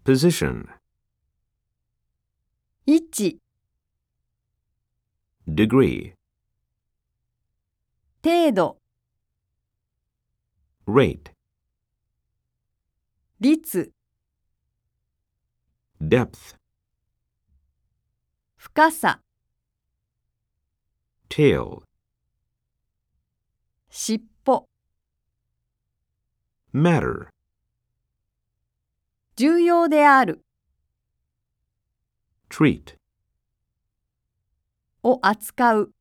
Position. 位置、 Degree. 程度、 Rate. 率、 Depth. 深さ、 Tail. 尻尾、 Matter. 重要である Treat. を扱う。